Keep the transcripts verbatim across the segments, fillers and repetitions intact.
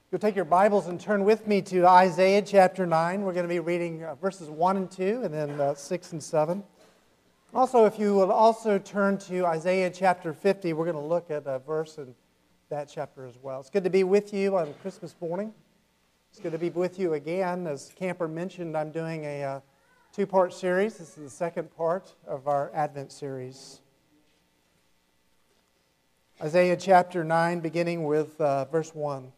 You'll take your Bibles and turn with me to Isaiah chapter nine. We're going to be reading uh, verses one and two, and then uh, six and seven. Also, if you will also turn to Isaiah chapter fifty, we're going to look at a verse in that chapter as well. It's good to be with you on Christmas morning. It's good to be with you again. As Camper mentioned, I'm doing a uh, two-part series. This is the second part of our Advent series. Isaiah chapter nine, beginning with uh, verse one.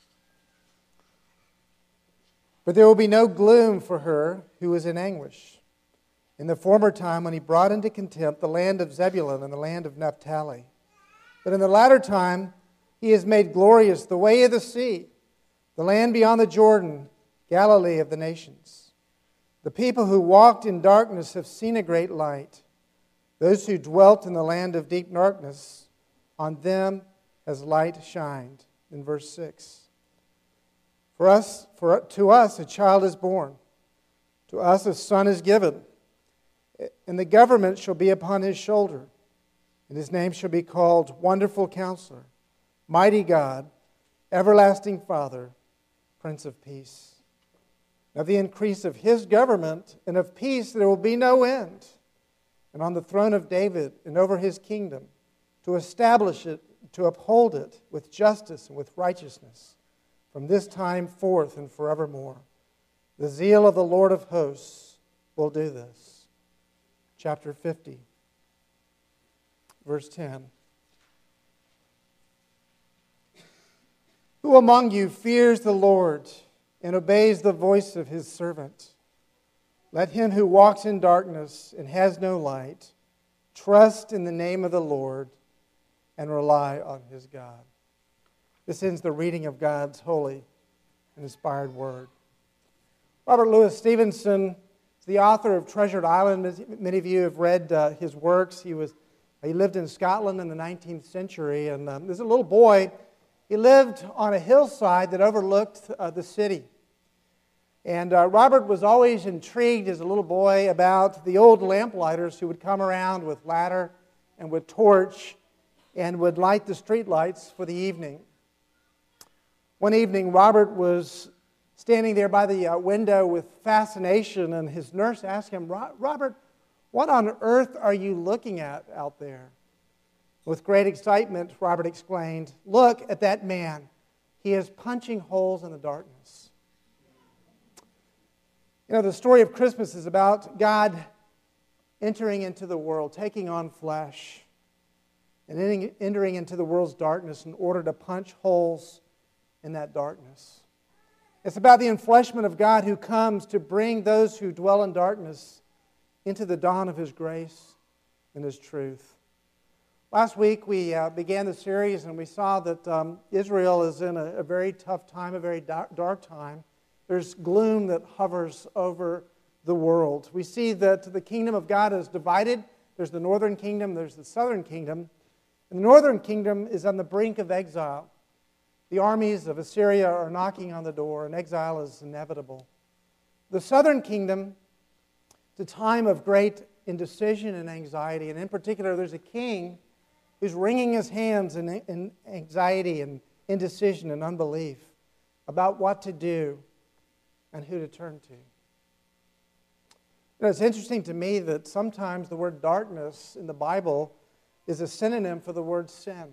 But there will be no gloom for her who is in anguish. In the former time when he brought into contempt the land of Zebulun and the land of Naphtali. But in the latter time he has made glorious the way of the sea, the land beyond the Jordan, Galilee of the nations. The people who walked in darkness have seen a great light. Those who dwelt in the land of deep darkness, on them has light shined. In verse six. For us, for to us a child is born, to us a son is given, and the government shall be upon his shoulder, and his name shall be called Wonderful Counselor, Mighty God, Everlasting Father, Prince of Peace. Of the increase of his government and of peace there will be no end, and on the throne of David and over his kingdom, to establish it, to uphold it with justice and with righteousness, from this time forth and forevermore. The zeal of the Lord of hosts will do this. Chapter fifty, verse ten. Who among you fears the Lord and obeys the voice of his servant? Let him who walks in darkness and has no light trust in the name of the Lord and rely on his God. This ends the reading of God's holy and inspired word. Robert Louis Stevenson is the author of Treasured Island. Many of you have read uh, his works. He was he lived in Scotland in the nineteenth century, and um, as a little boy, he lived on a hillside that overlooked uh, the city. And uh, Robert was always intrigued as a little boy about the old lamplighters who would come around with ladder and with torch and would light the street lights for the evening. One evening, Robert was standing there by the uh, window with fascination, and his nurse asked him, "Robert, what on earth are you looking at out there?" With great excitement, Robert explained, "Look at that man. He is punching holes in the darkness." You know, the story of Christmas is about God entering into the world, taking on flesh, and entering into the world's darkness in order to punch holes in that darkness. It's about the enfleshment of God who comes to bring those who dwell in darkness into the dawn of his grace and his truth. Last week we uh, began the series and we saw that um, Israel is in a, a very tough time, a very dark, dark time. There's gloom that hovers over the world. We see that the kingdom of God is divided. There's the northern kingdom, there's the southern kingdom. And the northern kingdom is on the brink of exile. The armies of Assyria are knocking on the door, and exile is inevitable. The southern kingdom, it's a time of great indecision and anxiety, and in particular, there's a king who's wringing his hands in, in anxiety and indecision and unbelief about what to do and who to turn to. You know, it's interesting to me that sometimes the word darkness in the Bible is a synonym for the word sin.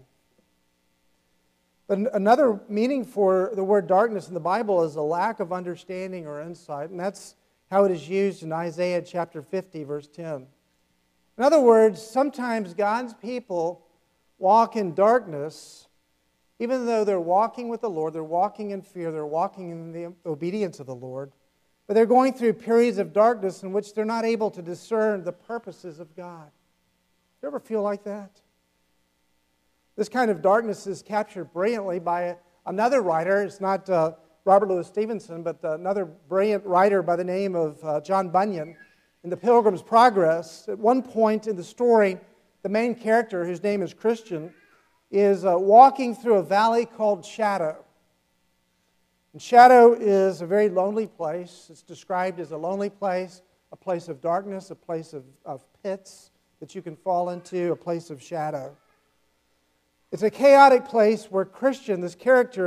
But another meaning for the word darkness in the Bible is a lack of understanding or insight, and that's how it is used in Isaiah chapter fifty, verse ten. In other words, sometimes God's people walk in darkness, even though they're walking with the Lord, they're walking in fear, they're walking in the obedience of the Lord, but they're going through periods of darkness in which they're not able to discern the purposes of God. Do you ever feel like that? This kind of darkness is captured brilliantly by another writer. It's not uh, Robert Louis Stevenson, but uh, another brilliant writer by the name of uh, John Bunyan. In The Pilgrim's Progress, at one point in the story, the main character, whose name is Christian, is uh, walking through a valley called Shadow. And Shadow is a very lonely place. It's described as a lonely place, a place of darkness, a place of, of pits that you can fall into, a place of shadow. It's a chaotic place where Christian, this character,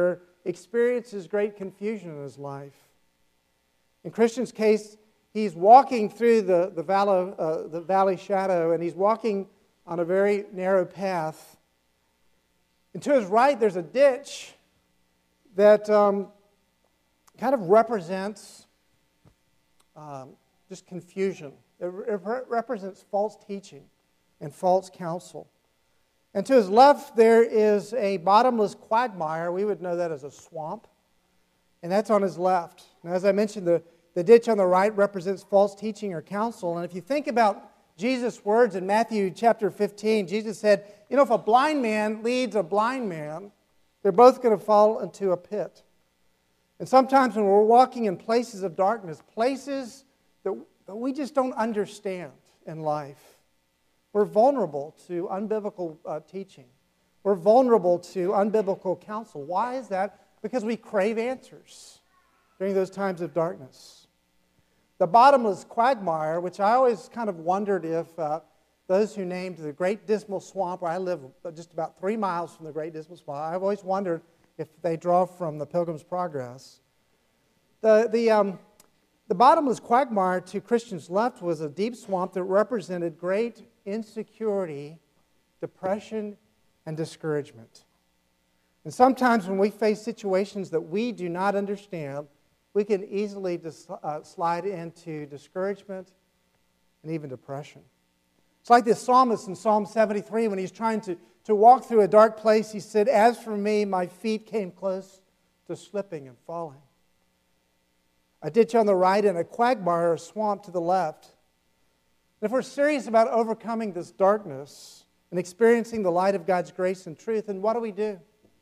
experiences great confusion in his life. In Christian's case, he's walking through the, the, valley, uh, the valley shadow, and he's walking on a very narrow path. And to his right, there's a ditch that um, kind of represents um, just confusion. It, it represents false teaching and false counsel. And to his left, there is a bottomless quagmire. We would know that as a swamp. And that's on his left. And as I mentioned, the, the ditch on the right represents false teaching or counsel. And if you think about Jesus' words in Matthew chapter fifteen, Jesus said, you know, if a blind man leads a blind man, they're both going to fall into a pit. And sometimes when we're walking in places of darkness, places that, that we just don't understand in life, we're vulnerable to unbiblical uh, teaching. We're vulnerable to unbiblical counsel. Why is that? Because we crave answers during those times of darkness. The bottomless quagmire, which I always kind of wondered if uh, those who named the Great Dismal Swamp, where I live just about three miles from the Great Dismal Swamp, I've always wondered if they draw from the Pilgrim's Progress. The, the, um, the bottomless quagmire to Christian's left was a deep swamp that represented great insecurity, depression, and discouragement. And sometimes when we face situations that we do not understand, we can easily dis- uh, slide into discouragement and even depression. It's like this psalmist in Psalm seventy-three when he's trying to, to walk through a dark place. He said, "As for me, my feet came close to slipping and falling." A ditch on the right and a quagmire or swamp to the left. And if we're serious about overcoming this darkness and experiencing the light of God's grace and truth, then what do we do?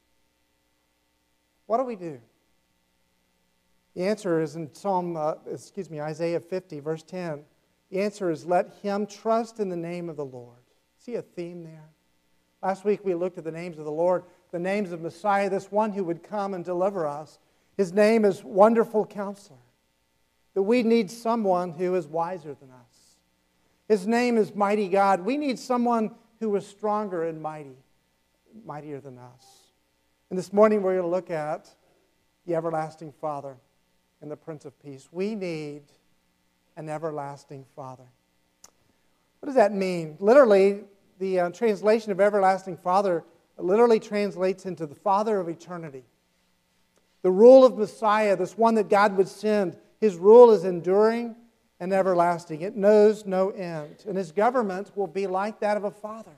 What do we do? The answer is in Psalm, uh, excuse me, Isaiah fifty, verse ten. The answer is, let him trust in the name of the Lord. See a theme there? Last week we looked at the names of the Lord, the names of Messiah, this one who would come and deliver us. His name is Wonderful Counselor. That we need someone who is wiser than us. His name is Mighty God. We need someone who is stronger and mighty, mightier than us. And this morning we're going to look at the everlasting Father and the Prince of Peace. We need an everlasting Father. What does that mean? Literally, the uh, translation of everlasting Father literally translates into the Father of eternity. The rule of Messiah, this one that God would send, his rule is enduring and everlasting. It knows no end. And his government will be like that of a father.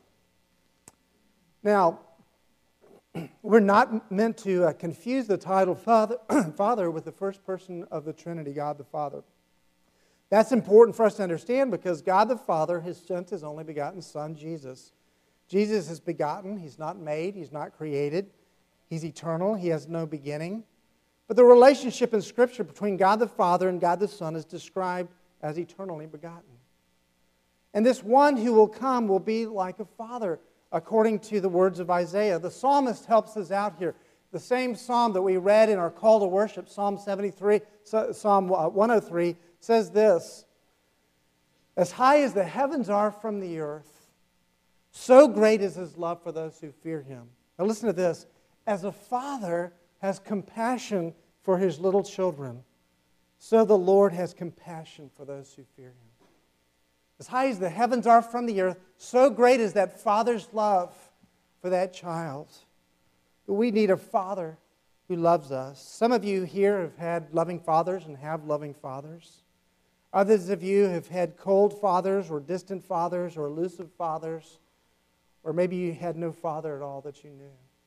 Now, we're not meant to uh, confuse the title Father, Father with the first person of the Trinity, God the Father. That's important for us to understand because God the Father has sent his only begotten Son, Jesus. Jesus is begotten. He's not made. He's not created. He's eternal. He has no beginning. But the relationship in Scripture between God the Father and God the Son is described as eternally begotten. And this one who will come will be like a father, according to the words of Isaiah. The psalmist helps us out here. The same psalm that we read in our call to worship, Psalm seventy-three, Psalm one oh three, says this: as high as the heavens are from the earth, so great is his love for those who fear him. Now listen to this. As a father has compassion for his little children, so the Lord has compassion for those who fear him. As high as the heavens are from the earth, so great is that father's love for that child. But we need a father who loves us. Some of you here have had loving fathers and have loving fathers. Others of you have had cold fathers or distant fathers or elusive fathers, or maybe you had no father at all that you knew.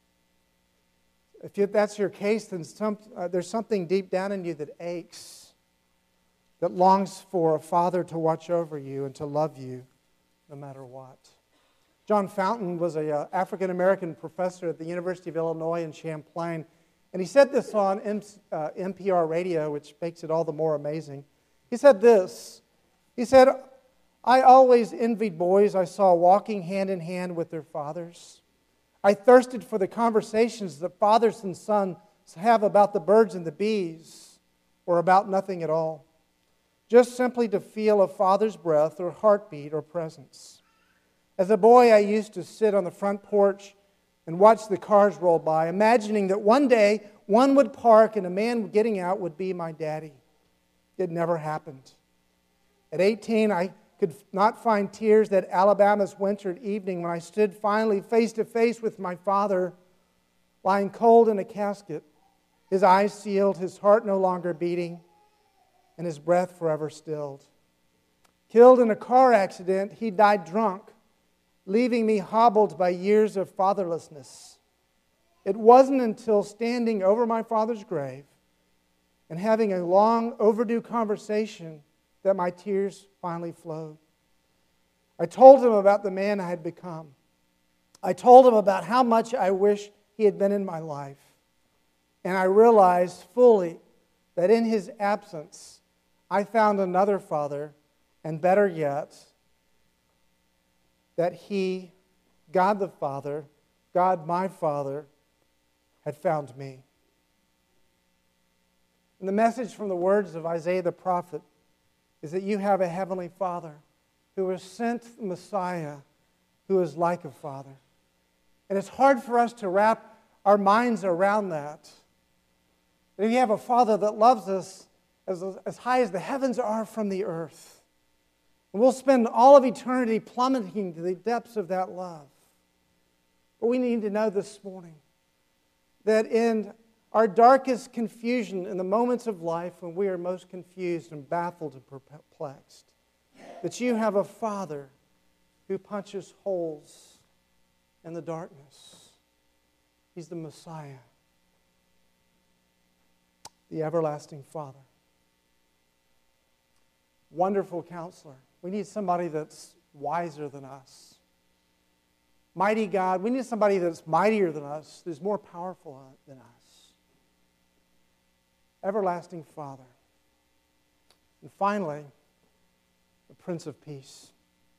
If you, that's your case, then some, uh, there's something deep down in you that aches, that longs for a father to watch over you and to love you no matter what. John Fountain was an uh, African-American professor at the University of Illinois in Champaign, and he said this on M- uh, N P R radio, which makes it all the more amazing. He said this, he said, I always envied boys I saw walking hand in hand with their fathers. I thirsted for the conversations that fathers and sons have about the birds and the bees, or about nothing at all. Just simply to feel a father's breath or heartbeat or presence. As a boy, I used to sit on the front porch and watched the cars roll by, imagining that one day one would park and a man getting out would be my daddy. It never happened. At eighteen, I could not find tears that Alabama's winter evening when I stood finally face to face with my father, lying cold in a casket, his eyes sealed, his heart no longer beating, and his breath forever stilled. Killed in a car accident, he died drunk, leaving me hobbled by years of fatherlessness. It wasn't until standing over my father's grave and having a long overdue conversation that my tears finally flowed. I told him about the man I had become. I told him about how much I wish he had been in my life. And I realized fully that in his absence, I found another father, and better yet, that he, God the Father, God my Father, had found me. And the message from the words of Isaiah the prophet is that you have a heavenly Father who has sent the Messiah who is like a father. And it's hard for us to wrap our minds around that. That you have a Father that loves us as, as high as the heavens are from the earth. And we'll spend all of eternity plummeting to the depths of that love. But we need to know this morning that in our darkest confusion, in the moments of life when we are most confused and baffled and perplexed, that you have a Father who punches holes in the darkness. He's the Messiah, the everlasting Father. Wonderful Counselor. We need somebody that's wiser than us. Mighty God. We need somebody that's mightier than us, who's more powerful than us. Everlasting Father. And finally, the Prince of Peace.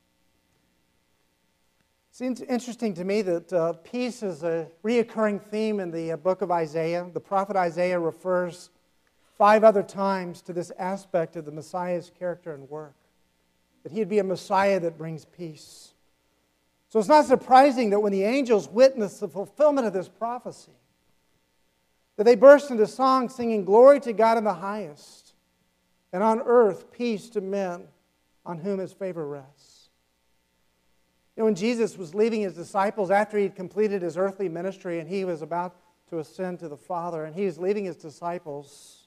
It seems interesting to me that uh, peace is a reoccurring theme in the uh, book of Isaiah. The prophet Isaiah refers five other times to this aspect of the Messiah's character and work, that he'd be a Messiah that brings peace. So it's not surprising that when the angels witnessed the fulfillment of this prophecy, that they burst into song singing, "Glory to God in the highest, and on earth peace to men on whom his favor rests." You know, when Jesus was leaving his disciples after he'd completed his earthly ministry and he was about to ascend to the Father, and he was leaving his disciples,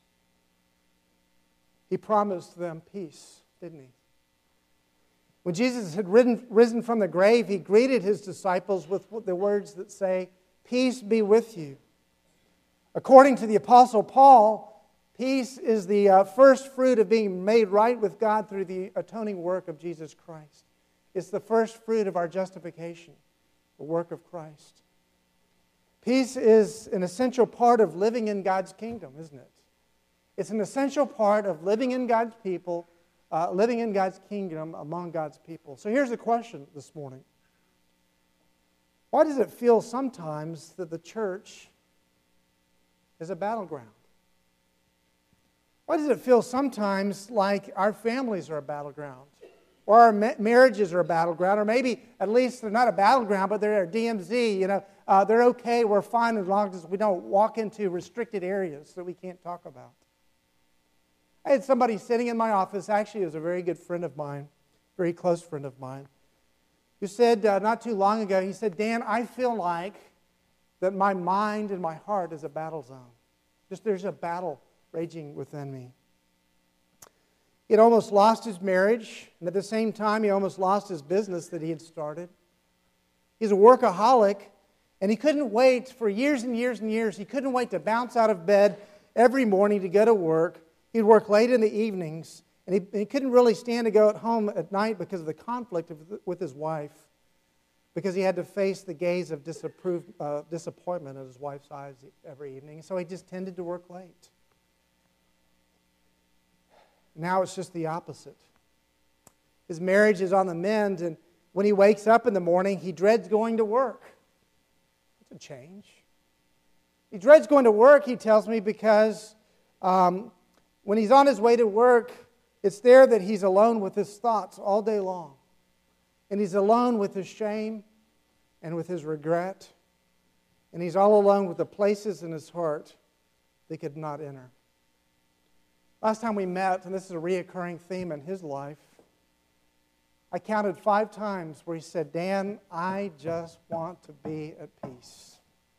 he promised them peace, didn't he? When Jesus had ridden, risen from the grave, he greeted his disciples with the words that say, "Peace be with you." According to the Apostle Paul, peace is the uh, first fruit of being made right with God through the atoning work of Jesus Christ. It's the first fruit of our justification, the work of Christ. Peace is an essential part of living in God's kingdom, isn't it? It's an essential part of living in God's people, uh, living in God's kingdom among God's people. So here's the question this morning. Why does it feel sometimes that the church is a battleground? Why does it feel sometimes like our families are a battleground? Or our ma- marriages are a battleground? Or maybe at least they're not a battleground, but they're a D M Z. You know, uh, they're okay, we're fine as long as we don't walk into restricted areas that we can't talk about. I had somebody sitting in my office, actually it was a very good friend of mine, very close friend of mine, who said uh, not too long ago, he said, "Dan, I feel like that my mind and my heart is a battle zone. Just there's a battle raging within me." He had almost lost his marriage, and at the same time, he almost lost his business that he had started. He's a workaholic, and he couldn't wait for years and years and years. He couldn't wait to bounce out of bed every morning to go to work. He'd work late in the evenings, and he, he couldn't really stand to go at home at night because of the conflict of, with his wife, because he had to face the gaze of disapprove, uh, disappointment in his wife's eyes every evening. So he just tended to work late. Now it's just the opposite. His marriage is on the mend, and when he wakes up in the morning, he dreads going to work. That's a change. He dreads going to work, he tells me, because um, when he's on his way to work, it's there that he's alone with his thoughts all day long. And he's alone with his shame and with his regret. And he's all alone with the places in his heart that could not enter. Last time we met, and this is a reoccurring theme in his life, I counted five times where he said, Dan, I just want to be at peace.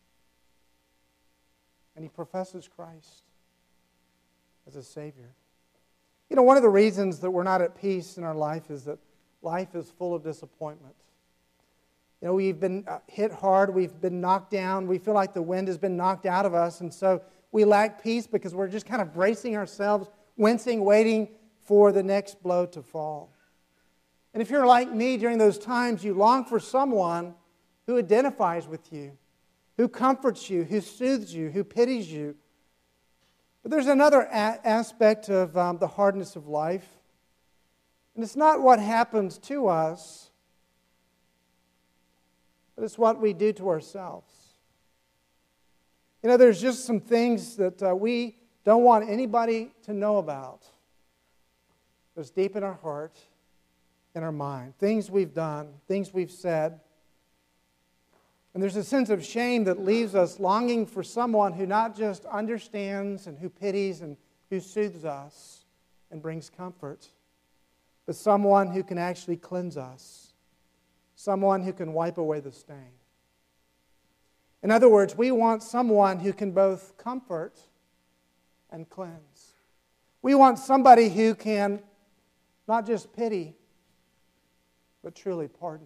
And he professes Christ as a Savior. You know, one of the reasons that we're not at peace in our life is that life is full of disappointment. You know, we've been hit hard, we've been knocked down, we feel like the wind has been knocked out of us, and so we lack peace because we're just kind of bracing ourselves, wincing, waiting for the next blow to fall. And if you're like me during those times, you long for someone who identifies with you, who comforts you, who soothes you, who pities you. But there's another a- aspect of um, the hardness of life. And it's not what happens to us, but it's what we do to ourselves. You know, there's just some things that uh, we don't want anybody to know about. That's deep in our heart, in our mind. Things we've done, things we've said. And there's a sense of shame that leaves us longing for someone who not just understands and who pities and who soothes us and brings comfort, but someone who can actually cleanse us, someone who can wipe away the stain. In other words, we want someone who can both comfort and cleanse. We want somebody who can not just pity, but truly pardon.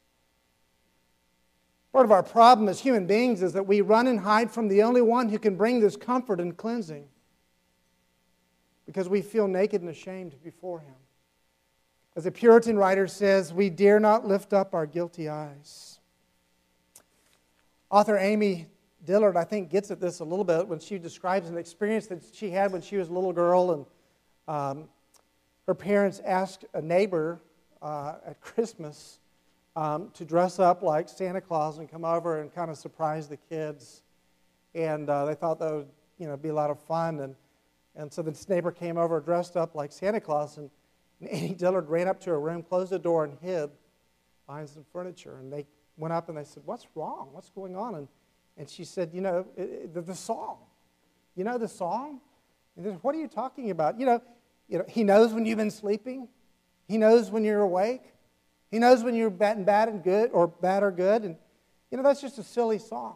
Part of our problem as human beings is that we run and hide from the only one who can bring this comfort and cleansing because we feel naked and ashamed before Him. As a Puritan writer says, we dare not lift up our guilty eyes. Author Amy Dillard, I think, gets at this a little bit when she describes an experience that she had when she was a little girl, and um, her parents asked a neighbor uh, at Christmas um, to dress up like Santa Claus and come over and kind of surprise the kids. And uh, they thought that would, you know, be a lot of fun. And, and so this neighbor came over dressed up like Santa Claus, and, and Amy Dillard ran up to her room, closed the door, and hid behind some furniture. And they went up and they said, "What's wrong? What's going on?" And, and she said, you know, it, it, the, the song. You know the song? And they said, "What are you talking about?" You know, you know, He knows when you've been sleeping. He knows when you're awake. He knows when you're bad and bad and good, or bad or good. And, you know, that's just a silly song.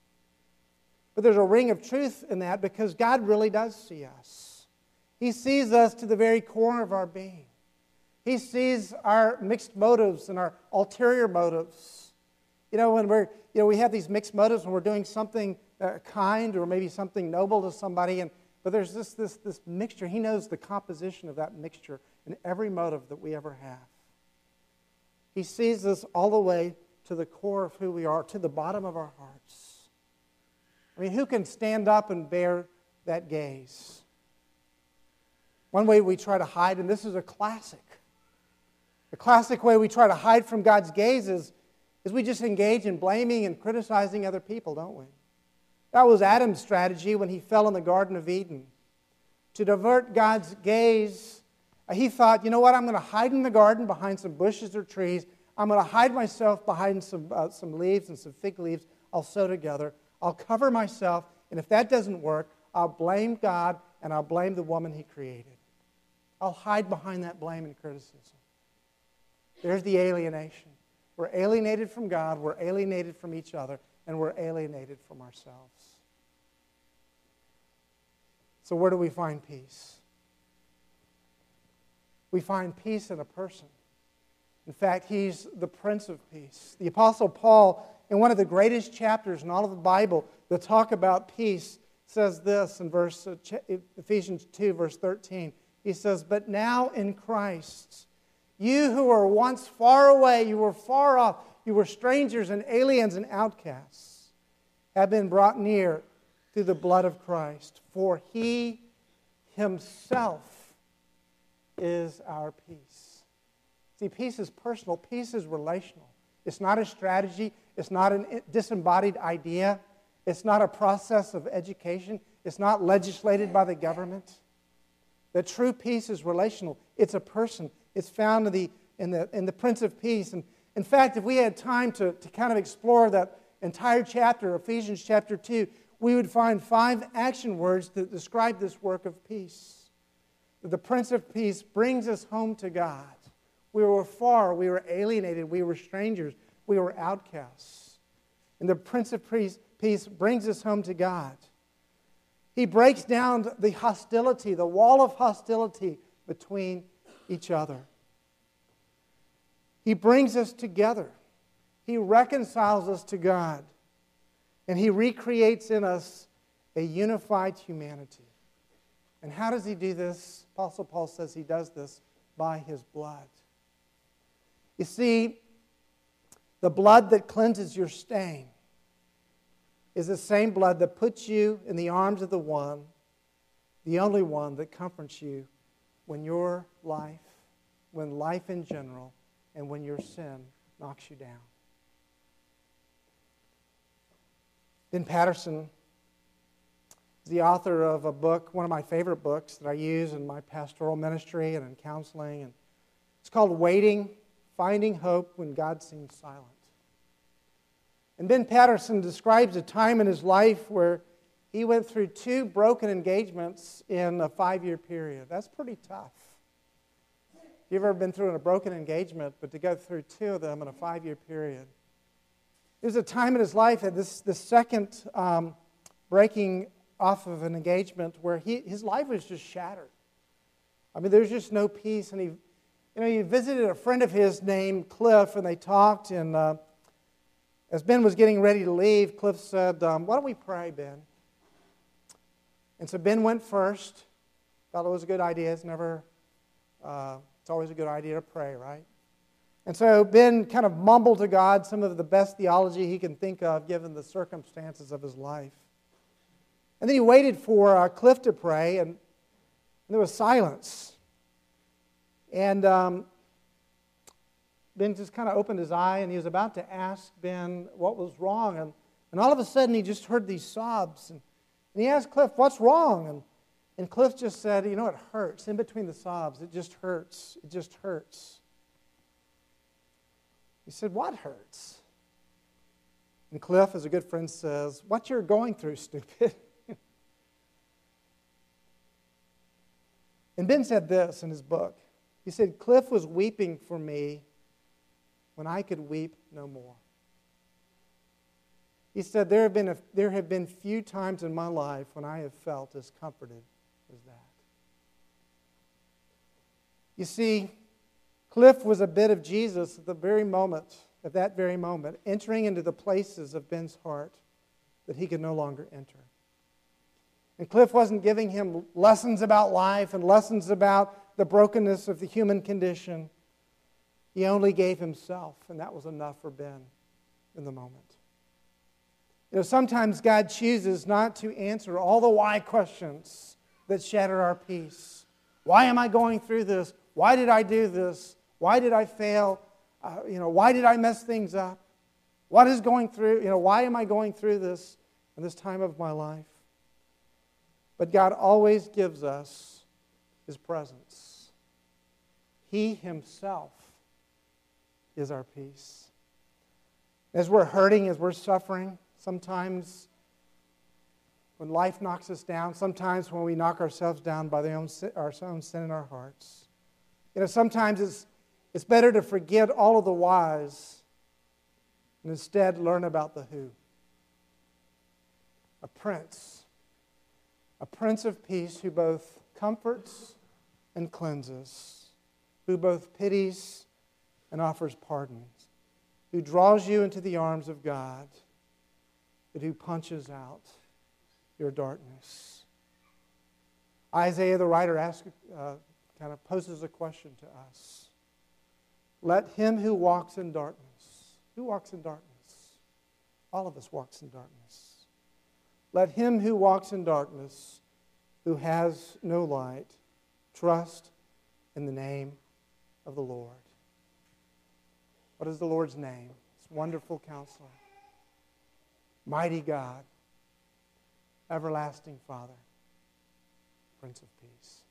But there's a ring of truth in that because God really does see us. He sees us to the very core of our being. He sees our mixed motives and our ulterior motives. You know, when we're, you know, we have these mixed motives when we're doing something uh, kind or maybe something noble to somebody, and but there's this, this, this mixture. He knows the composition of that mixture in every motive that we ever have. He sees us all the way to the core of who we are, to the bottom of our hearts. I mean, who can stand up and bear that gaze? One way we try to hide, and this is a classic, the classic way we try to hide from God's gaze is, is we just engage in blaming and criticizing other people, don't we? That was Adam's strategy when he fell in the Garden of Eden. To divert God's gaze, he thought, you know what, I'm going to hide in the garden behind some bushes or trees. I'm going to hide myself behind some, uh, some leaves and some fig leaves I'll sew together. I'll cover myself, and if that doesn't work, I'll blame God and I'll blame the woman He created. I'll hide behind that blame and criticism. There's the alienation. We're alienated from God, we're alienated from each other, and we're alienated from ourselves. So where do we find peace? We find peace in a person. In fact, He's the Prince of Peace. The Apostle Paul, in one of the greatest chapters in all of the Bible that talk about peace, says this in verse uh, Ephesians two, verse thirteen. He says, "But now in Christ, you who were once far away, you were far off, you were strangers and aliens and outcasts, have been brought near through the blood of Christ. For He Himself is our peace." See, peace is personal. Peace is relational. It's not a strategy. It's not a disembodied idea. It's not a process of education. It's not legislated by the government. The true peace is relational. It's a person. It's found in the, in the, in the Prince of Peace. And in fact, if we had time to, to kind of explore that entire chapter, Ephesians chapter two, we would find five action words that describe this work of peace. The Prince of Peace brings us home to God. We were far, we were alienated, we were strangers, we were outcasts. And the Prince of Peace brings us home to God. He breaks down the hostility, the wall of hostility between each other. He brings us together. He reconciles us to God. And He recreates in us a unified humanity. And how does He do this? Apostle Paul says He does this by His blood. You see, the blood that cleanses your stain is the same blood that puts you in the arms of the one, the only one that comforts you when your life, when life in general, and when your sin knocks you down. Ben Patterson is the author of a book, one of my favorite books that I use in my pastoral ministry and in counseling. And it's called Waiting, Finding Hope When God Seems Silent. And Ben Patterson describes a time in his life where he went through two broken engagements in a five-year period. That's pretty tough. If you've ever been through a broken engagement, but to go through two of them in a five-year period. There was a time in his life, at this, this second um, breaking off of an engagement, where he, his life was just shattered. I mean, there's just no peace. And he, you know, he visited a friend of his named Cliff, and they talked, and uh, as Ben was getting ready to leave, Cliff said, um, why don't we pray, Ben? And so Ben went first. Thought it was a good idea. It's never, uh, it's always a good idea to pray, right? And so Ben kind of mumbled to God some of the best theology he can think of given the circumstances of his life. And then he waited for uh, Cliff to pray, and, and there was silence. And um, Ben just kind of opened his eye, and he was about to ask Ben what was wrong. And, and all of a sudden, he just heard these sobs. And, and he asked Cliff, what's wrong? And, and Cliff just said, you know, it hurts. In between the sobs, it just hurts. It just hurts. He said, what hurts? And Cliff, as a good friend, says, what you're going through, stupid. And Ben said this in his book. He said, Cliff was weeping for me when I could weep no more. He said, there have been a, there have been few times in my life when I have felt as comforted as that. You see, Cliff was a bit of Jesus at the very moment, at that very moment, entering into the places of Ben's heart that he could no longer enter. And Cliff wasn't giving him lessons about life and lessons about the brokenness of the human condition. He only gave himself, and that was enough for Ben in the moment. You know, sometimes God chooses not to answer all the why questions that shatter our peace. Why am I going through this? Why did I do this? Why did I fail? Uh, you know, why did I mess things up? What is going through? You know, why am I going through this in this time of my life? But God always gives us His presence. He Himself is our peace. As we're hurting, as we're suffering, sometimes when life knocks us down, sometimes when we knock ourselves down by the own, our own sin in our hearts, you know, sometimes it's, it's better to forget all of the whys and instead learn about the who. A prince, a prince of peace who both comforts and cleanses, who both pities and offers pardon, who draws you into the arms of God, but who punches out your darkness. Isaiah, the writer, asks, uh, kind of poses a question to us. Let him who walks in darkness, who walks in darkness? All of us walks in darkness. Let him who walks in darkness, who has no light, trust in the name of the Lord. What is the Lord's name? It's Wonderful Counselor, Mighty God, Everlasting Father, Prince of Peace.